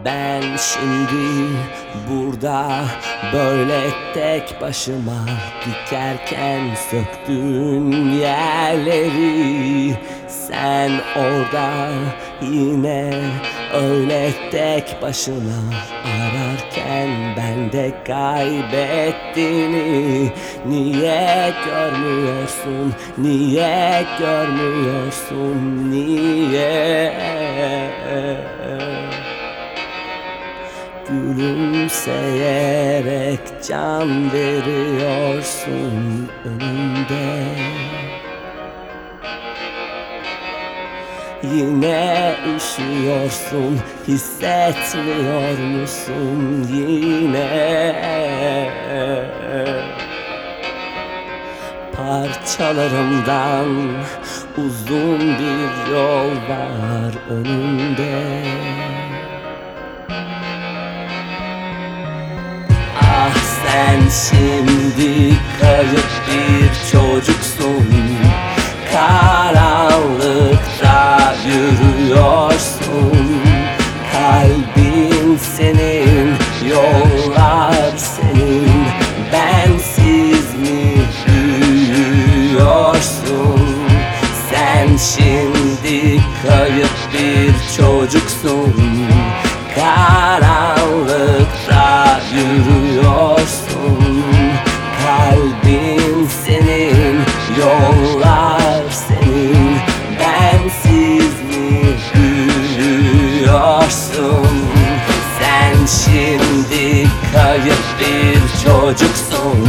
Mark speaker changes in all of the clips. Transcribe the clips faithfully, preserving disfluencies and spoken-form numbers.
Speaker 1: Ben şimdi burada böyle tek başıma dikerken söktüğün yerleri, sen orada yine öyle tek başına ararken ben de kaybettiğini niye görmüyorsun, niye görmüyorsun, niye? Gülümseyerek can veriyorsun önümde. Yine üşüyorsun, hissetmiyor musun yine? Parçalarımdan uzun bir yol var önümde. Ah, sen şimdi kayıp bir çocuksun, karanlıkta yürüyorsun. Kalbin senin, yollar senin, bensiz mi büyüyorsun? Sen şimdi kayıp bir çocuksun, karanlıkta yürüyorsun. Kalbin senin, yollar senin, bensiz mi büyüyorsun? Sen şimdi kayıp bir çocuksun,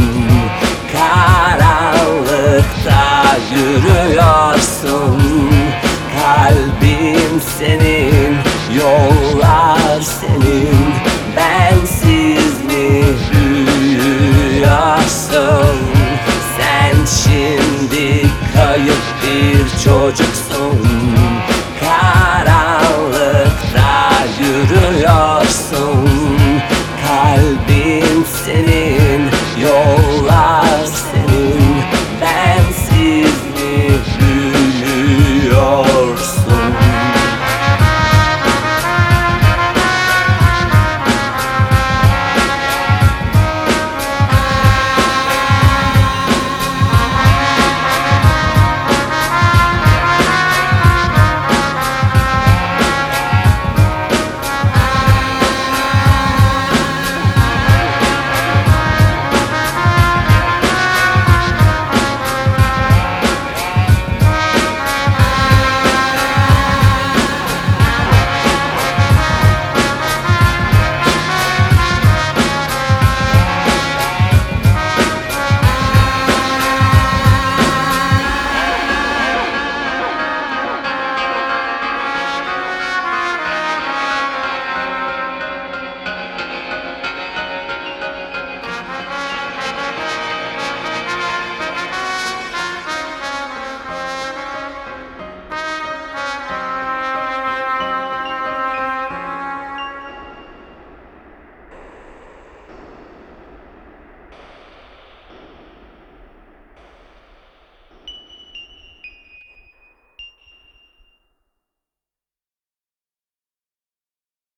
Speaker 1: karanlıkta yürüyorsun. Kalbin senin, yollar senin, bensiz mi büyüyorsun? Sen şimdi kayıp bir çocuksun,